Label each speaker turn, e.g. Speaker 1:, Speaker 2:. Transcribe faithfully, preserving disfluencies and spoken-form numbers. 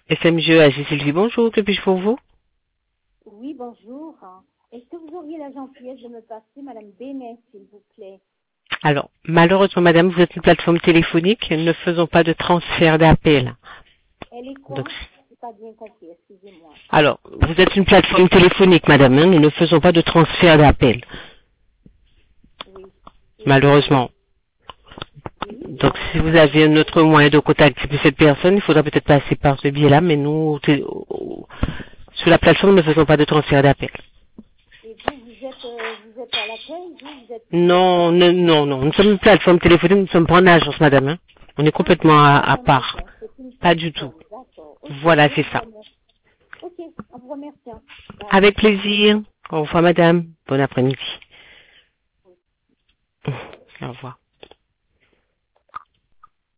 Speaker 1: S M G E, c'est Sylvie, bonjour, que puis-je pour vous?
Speaker 2: Oui, bonjour. Est-ce que vous auriez la gentillesse de me passer Madame Bénet, s'il vous plaît?
Speaker 1: Alors, malheureusement, madame, vous êtes une plateforme téléphonique, nous ne faisons pas de transfert d'appel.
Speaker 2: Elle est quoi?
Speaker 1: Donc,
Speaker 2: Je n'ai pas bien compris, excusez-moi.
Speaker 1: alors, vous êtes une plateforme téléphonique, madame, hein, nous ne faisons pas de transfert d'appel,
Speaker 2: Oui. Et,
Speaker 1: malheureusement.
Speaker 2: oui,
Speaker 1: Donc, si
Speaker 2: euh,
Speaker 1: vous avez un autre moyen de contacter cette personne, il faudra peut-être passer par ce biais-là, mais nous, t- sur la plateforme, nous ne faisons pas de transfert d'appel.
Speaker 2: et vous, vous êtes, euh, vous êtes à l'accueil, vous, vous êtes qui
Speaker 1: Non,
Speaker 2: exactement?
Speaker 1: non, non, non, nous sommes une plateforme téléphonique, nous ne sommes pas en agence, madame, hein. On est
Speaker 2: Ah, ce
Speaker 1: complètement
Speaker 2: n'est
Speaker 1: à,
Speaker 2: pas
Speaker 1: à
Speaker 2: un
Speaker 1: part.
Speaker 2: agent, c'est une
Speaker 1: Pas du tout.
Speaker 2: plateforme, d'accord. Ok,
Speaker 1: Voilà,
Speaker 2: je
Speaker 1: c'est
Speaker 2: vous
Speaker 1: ça.
Speaker 2: remercie. Ok, en vous remerciant. Bye.
Speaker 1: Avec plaisir. Au revoir, madame. Bon après-midi. Au revoir.